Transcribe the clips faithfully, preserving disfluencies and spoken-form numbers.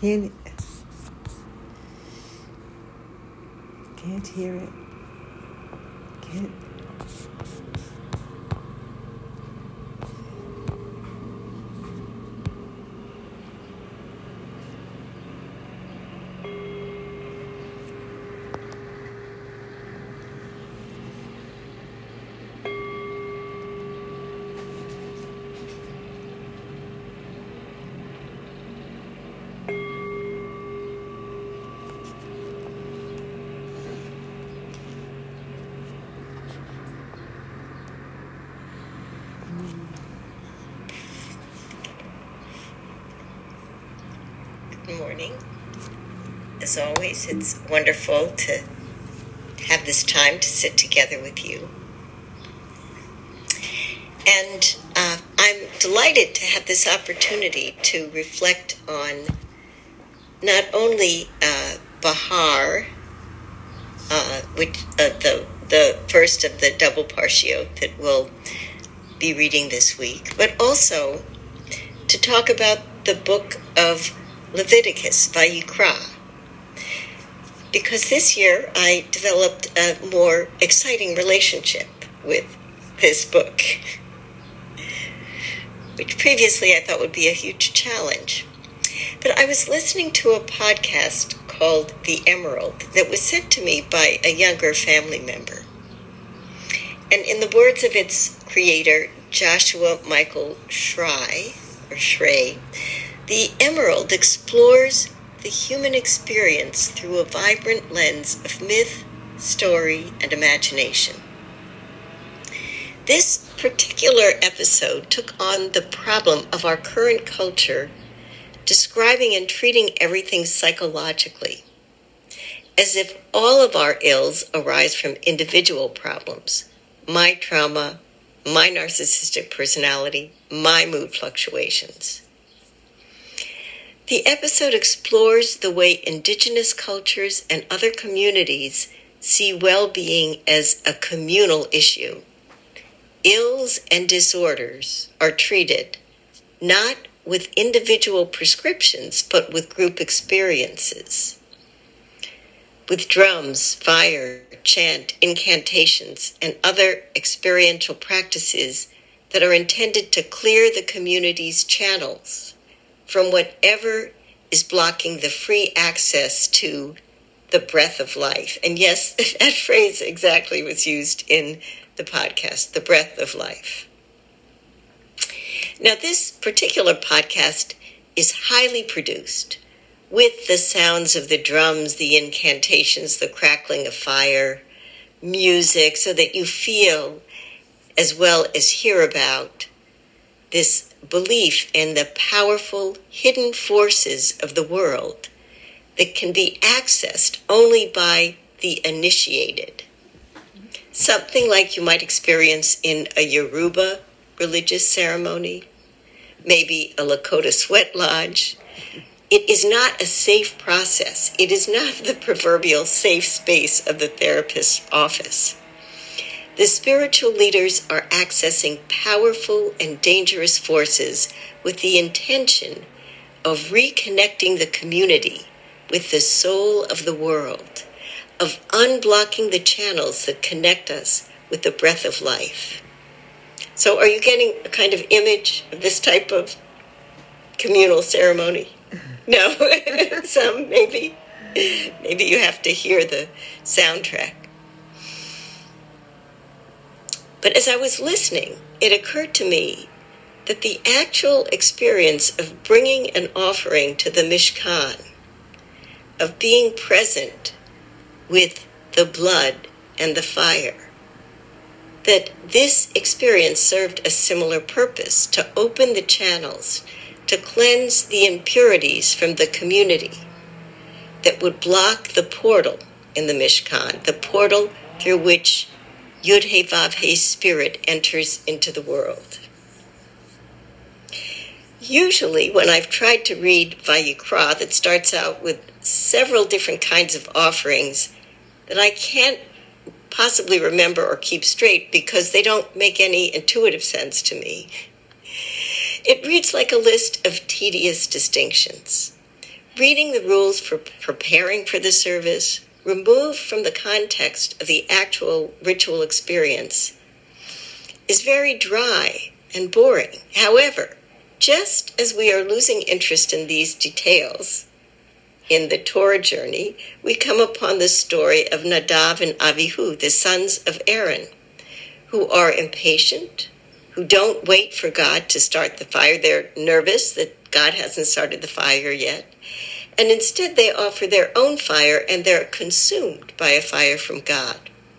Can't, can't hear it. Can't. Good morning. As always, it's wonderful to have this time to sit together with you. And uh, I'm delighted to have this opportunity to reflect on not only uh, Bahar, uh, which uh, the the first of the double parshiot that we'll be reading this week, but also to talk about the book of Leviticus, Vayikra, because this year I developed a more exciting relationship with this book, which previously I thought would be a huge challenge. But I was listening to a podcast called The Emerald that was sent to me by a younger family member. And in the words of its creator, Joshua Michael Schrey, or Schrey, The Emerald explores the human experience through a vibrant lens of myth, story, and imagination. This particular episode took on the problem of our current culture describing and treating everything psychologically, as if all of our ills arise from individual problems, my trauma, my narcissistic personality, my mood fluctuations. The episode explores the way indigenous cultures and other communities see well-being as a communal issue. Ills and disorders are treated not with individual prescriptions, but with group experiences. With drums, fire, chant, incantations, and other experiential practices that are intended to clear the community's channels from whatever is blocking the free access to the breath of life. And yes, that phrase exactly was used in the podcast, the breath of life. Now, this particular podcast is highly produced with the sounds of the drums, the incantations, the crackling of fire, music, so that you feel as well as hear about this belief in the powerful hidden forces of the world that can be accessed only by the initiated. Something like you might experience in a Yoruba religious ceremony, maybe a Lakota sweat lodge. It is not a safe process. It is not the proverbial safe space of the therapist's office. The spiritual leaders are accessing powerful and dangerous forces with the intention of reconnecting the community with the soul of the world, of unblocking the channels that connect us with the breath of life. So are you getting a kind of image of this type of communal ceremony? No? Some, maybe. Maybe you have to hear the soundtrack. But as I was listening, it occurred to me that the actual experience of bringing an offering to the Mishkan, of being present with the blood and the fire, that this experience served a similar purpose, to open the channels, to cleanse the impurities from the community that would block the portal in the Mishkan, the portal through which Yud-He-Vav-He spirit enters into the world. Usually, when I've tried to read Vayikra, that starts out with several different kinds of offerings that I can't possibly remember or keep straight because they don't make any intuitive sense to me. It reads like a list of tedious distinctions. reading the rules for preparing for the service, removed from the context of the actual ritual experience, is very dry and boring. However, just as we are losing interest in these details in the Torah journey, we come upon the story of Nadav and Avihu, the sons of Aaron, who are impatient, who don't wait for God to start the fire. They're nervous that God hasn't started the fire yet. And instead they offer their own fire, and they're consumed by a fire from God.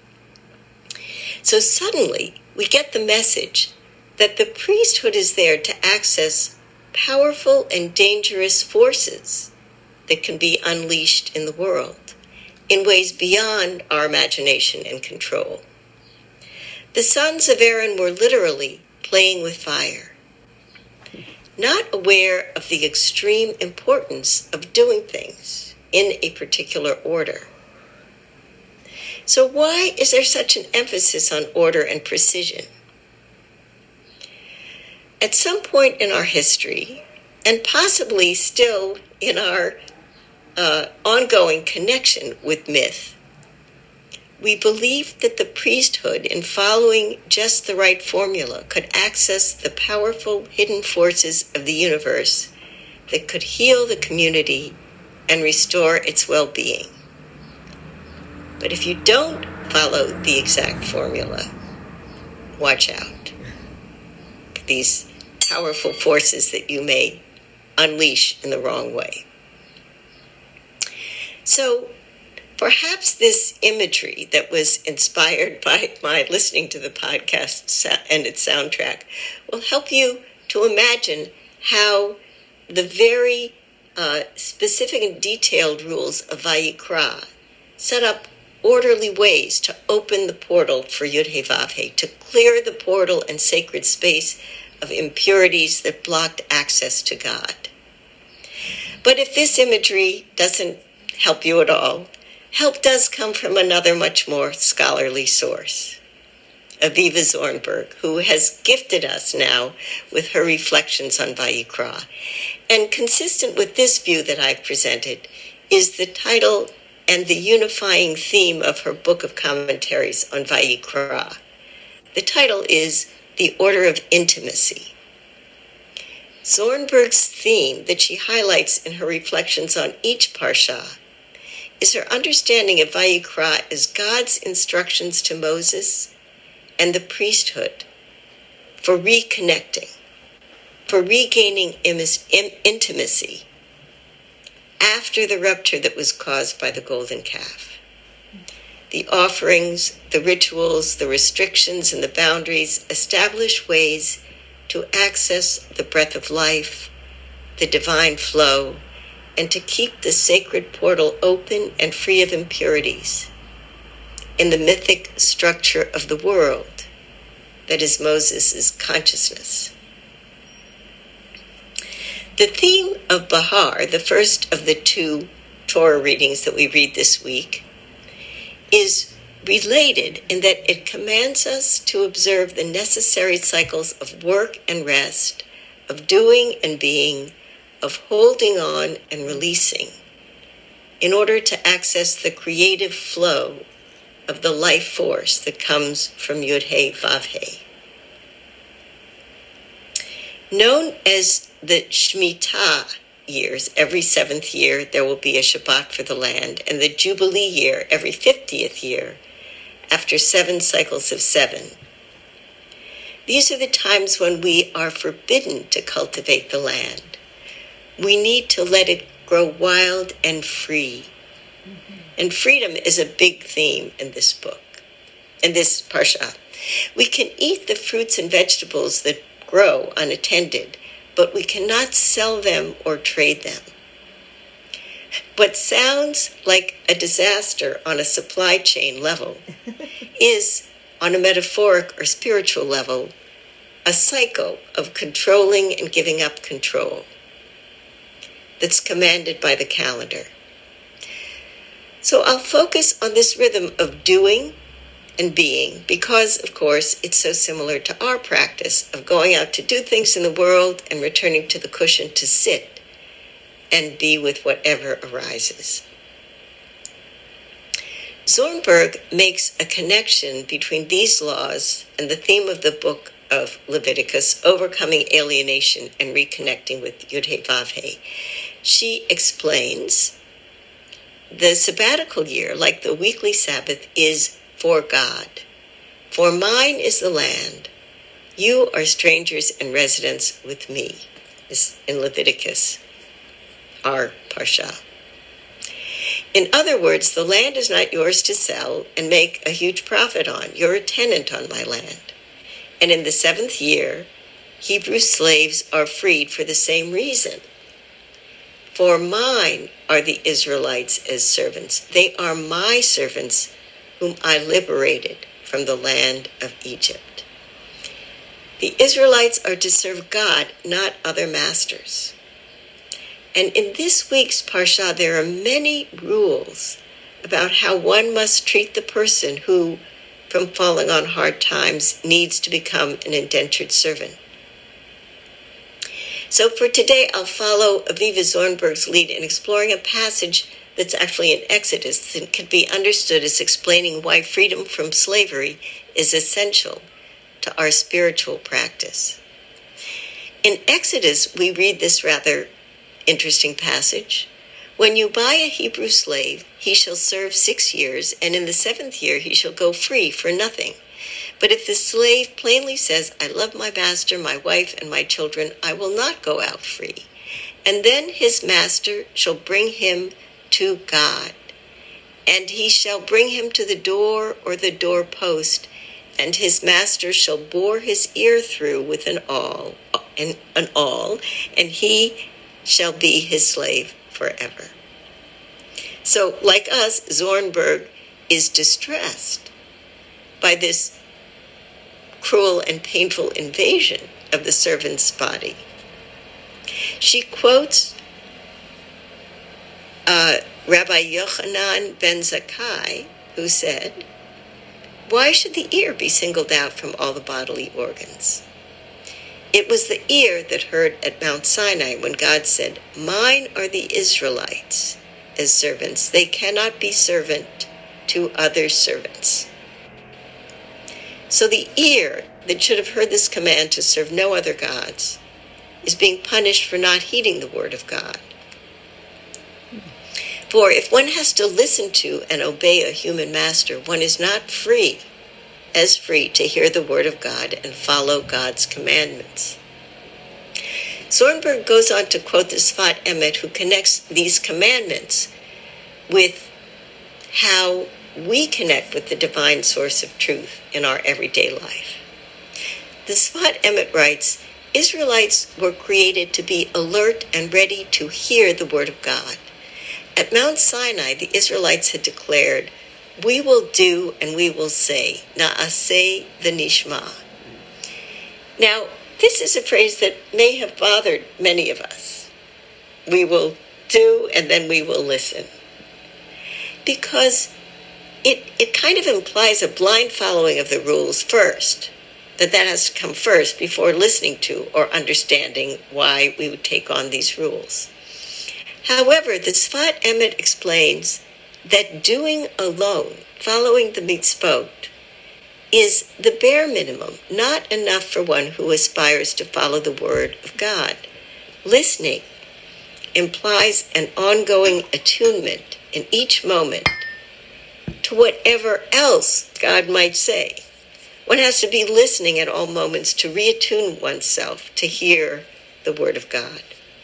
So suddenly we get the message that the priesthood is there to access powerful and dangerous forces that can be unleashed in the world in ways beyond our imagination and control. The sons of Aaron were literally playing with fire, not aware of the extreme importance of doing things in a particular order. So why is there such an emphasis on order and precision? At some point in our history, and possibly still in our uh, ongoing connection with myth, we believed that the priesthood, in following just the right formula, could access the powerful hidden forces of the universe that could heal the community and restore its well-being. But if you don't follow the exact formula, watch out. These powerful forces that you may unleash in the wrong way. So perhaps this imagery that was inspired by my listening to the podcast and its soundtrack will help you to imagine how the very uh, specific and detailed rules of Vayikra set up orderly ways to open the portal for Yud-Heh-Vav-Heh, to clear the portal and sacred space of impurities that blocked access to God. But if this imagery doesn't help you at all, help does come from another much more scholarly source, Aviva Zornberg, who has gifted us now with her reflections on Vayikra. And consistent with this view that I've presented is the title and the unifying theme of her book of commentaries on Vayikra. The title is The Order of Intimacy. Zornberg's theme that she highlights in her reflections on each parsha is her understanding of Vayikra as God's instructions to Moses and the priesthood for reconnecting, for regaining intimacy after the rupture that was caused by the golden calf. The offerings, the rituals, the restrictions, and the boundaries establish ways to access the breath of life, the divine flow, and to keep the sacred portal open and free of impurities in the mythic structure of the world that is Moses' consciousness. The theme of Bahar, the first of the two Torah readings that we read this week, is related in that it commands us to observe the necessary cycles of work and rest, of doing and being, of holding on and releasing, in order to access the creative flow of the life force that comes from Yud-Heh-Vav-Heh. Known as the Shemitah years, every seventh year there will be a Shabbat for the land, and the Jubilee year, every fiftieth year, after seven cycles of seven. These are the times when we are forbidden to cultivate the land. We need to let it grow wild and free. Mm-hmm. And freedom is a big theme in this book, in this parsha. We can eat the fruits and vegetables that grow unattended, but we cannot sell them or trade them. What sounds like a disaster on a supply chain level is, on a metaphoric or spiritual level, a cycle of controlling and giving up control that's commanded by the calendar. So I'll focus on this rhythm of doing and being because, of course, it's so similar to our practice of going out to do things in the world and returning to the cushion to sit and be with whatever arises. Zornberg makes a connection between these laws and the theme of the book of Leviticus, overcoming alienation and reconnecting with Yud-Heh-Vav-Heh. She explains, the sabbatical year, like the weekly Sabbath, is for God. For mine is the land. You are strangers and residents with me. This is in Leviticus, our Parsha. In other words, the land is not yours to sell and make a huge profit on. You're a tenant on my land. And in the seventh year, Hebrew slaves are freed for the same reason. For mine are the Israelites as servants. They are my servants whom I liberated from the land of Egypt. The Israelites are to serve God, not other masters. And in this week's Parsha, there are many rules about how one must treat the person who, from falling on hard times, needs to become an indentured servant. So for today, I'll follow Aviva Zornberg's lead in exploring a passage that's actually in Exodus and can be understood as explaining why freedom from slavery is essential to our spiritual practice. In Exodus, we read this rather interesting passage. When you buy a Hebrew slave, he shall serve six years, and in the seventh year he shall go free for nothing. But if the slave plainly says, I love my master, my wife, and my children, I will not go out free. And then his master shall bring him to God, and he shall bring him to the door or the doorpost, and his master shall bore his ear through with an awl, an, an awl, and he shall be his slave forever. So, like us, Zornberg is distressed by this cruel and painful invasion of the servant's body. She quotes uh, Rabbi Yochanan ben Zakkai, who said, "Why should the ear be singled out from all the bodily organs? It was the ear that heard at Mount Sinai when God said, 'Mine are the Israelites as servants. They cannot be servant to other servants.'" So the ear that should have heard this command to serve no other gods is being punished for not heeding the word of God. For if one has to listen to and obey a human master, one is not free, as free to hear the word of God and follow God's commandments. Zornberg goes on to quote the Sfat Emet, who connects these commandments with how we connect with the divine source of truth in our everyday life. The Sfat Emet writes, Israelites were created to be alert and ready to hear the word of God. At Mount Sinai, the Israelites had declared, "We will do and we will say, na'aseh v'nishma." Now, this is a phrase that may have bothered many of us. We will do and then we will listen. Because it, it kind of implies a blind following of the rules first, that that has to come first before listening to or understanding why we would take on these rules. However, the Sfat Emet explains that doing alone, following the mitzvot, is the bare minimum, not enough for one who aspires to follow the word of God. Listening implies an ongoing attunement in each moment to whatever else God might say. One has to be listening at all moments to reattune oneself to hear the word of God.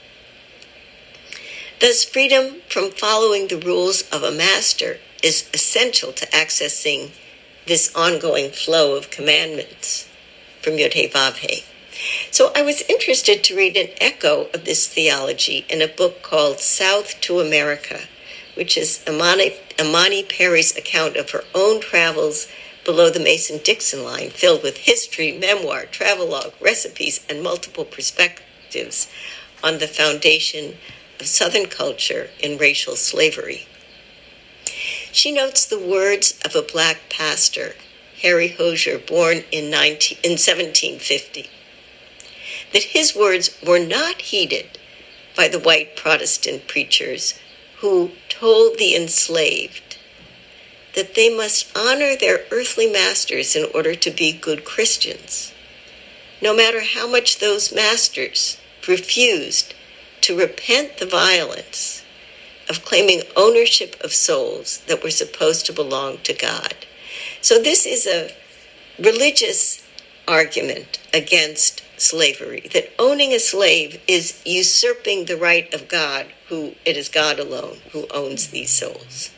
Thus, freedom from following the rules of a master is essential to accessing this ongoing flow of commandments from Yod-Heh-Vav-Heh. So I was interested to read an echo of this theology in a book called South to America, which is Imani, Imani Perry's account of her own travels below the Mason-Dixon line, filled with history, memoir, travelogue, recipes, and multiple perspectives on the foundation of Southern culture in racial slavery. She notes the words of a black pastor, Harry Hosier, born in, nineteen, in seventeen fifty, that his words were not heeded by the white Protestant preachers who told the enslaved that they must honor their earthly masters in order to be good Christians, no matter how much those masters refused to repent the violence of claiming ownership of souls that were supposed to belong to God. So this is a religious argument against slavery, that owning a slave is usurping the right of God, who it is God alone who owns these souls.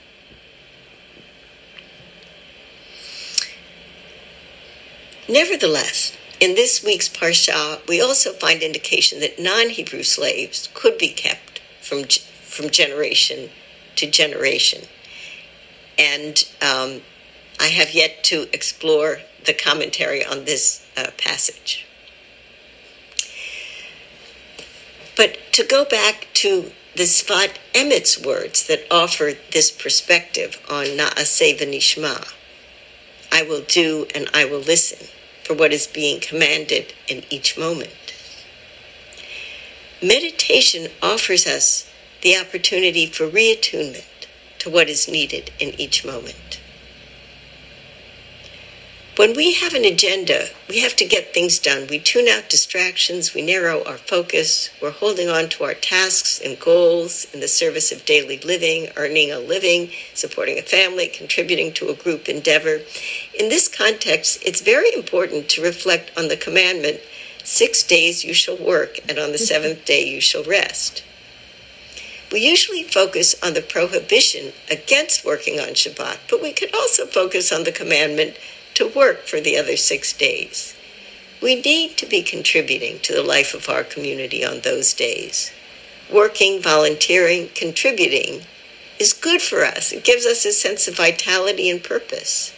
Nevertheless, in this week's Parsha, we also find indication that non-Hebrew slaves could be kept from from generation to generation. And um, I have yet to explore the commentary on this uh, passage. But to go back to the Sfat Emet's words that offer this perspective on Na'aseh v'nishma, I will do and I will listen for what is being commanded in each moment. Meditation offers us the opportunity for reattunement to what is needed in each moment. When we have an agenda, we have to get things done. We tune out distractions, we narrow our focus, we're holding on to our tasks and goals in the service of daily living, earning a living, supporting a family, contributing to a group endeavor. In this context, it's very important to reflect on the commandment, six days you shall work, and on the seventh day you shall rest. We usually focus on the prohibition against working on Shabbat, but we could also focus on the commandment to work for the other six days. We need to be contributing to the life of our community on those days. Working, volunteering, contributing is good for us. It gives us a sense of vitality and purpose.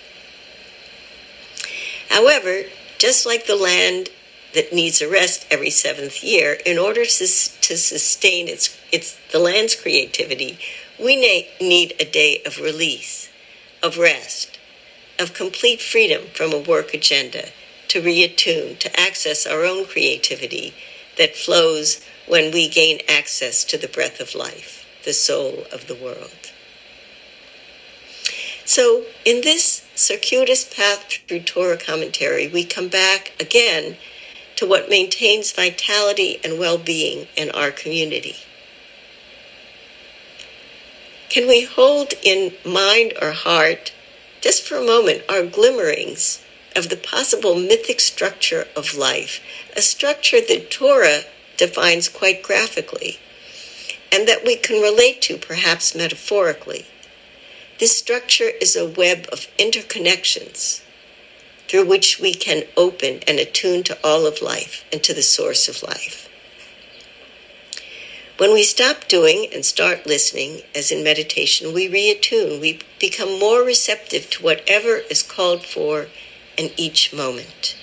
However, just like the land that needs a rest every seventh year, in order to, to sustain its, its the land's creativity, we need a day of release, of rest, of complete freedom from a work agenda, to reattune, to access our own creativity that flows when we gain access to the breath of life, the soul of the world. So in this circuitous path through Torah commentary, we come back again to what maintains vitality and well-being in our community. Can we hold in mind or heart, just for a moment, our glimmerings of the possible mythic structure of life, a structure that Torah defines quite graphically, and that we can relate to perhaps metaphorically? This structure is a web of interconnections through which we can open and attune to all of life and to the source of life. When we stop doing and start listening, as in meditation, we reattune. We become more receptive to whatever is called for in each moment.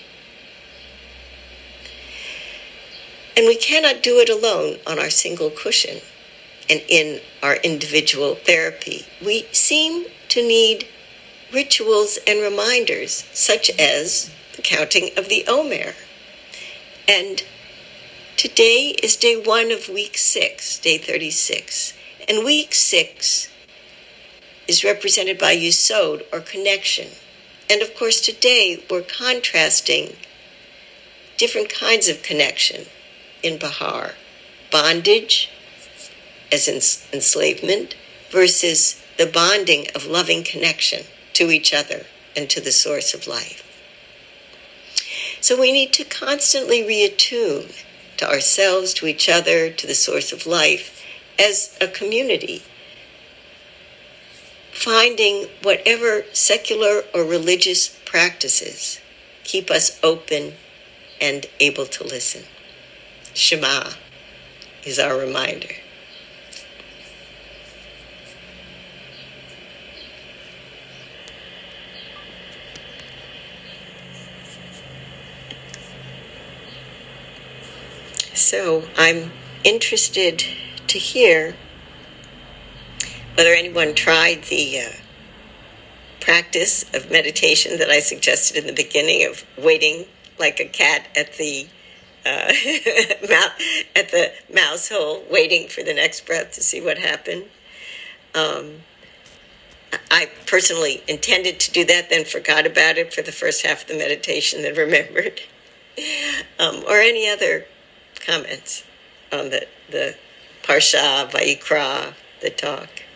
And we cannot do it alone on our single cushion and in our individual therapy. We seem to need rituals and reminders, such as the counting of the Omer. And today is day one of week six, day thirty-six. And week six is represented by Yesod, or connection. And of course today we're contrasting different kinds of connection in Bahar. Bondage, as in enslavement, versus the bonding of loving connection to each other and to the source of life. So we need to constantly reattune to ourselves, to each other, to the source of life as a community, finding whatever secular or religious practices keep us open and able to listen. Shema is our reminder. So I'm interested to hear whether anyone tried the uh, practice of meditation that I suggested in the beginning, of waiting like a cat at the uh, at the mouse hole, waiting for the next breath to see what happened. Um, I personally intended to do that, then forgot about it for the first half of the meditation, then remembered. Um, or any other comments on the, the Parsha, Vayikra, the talk.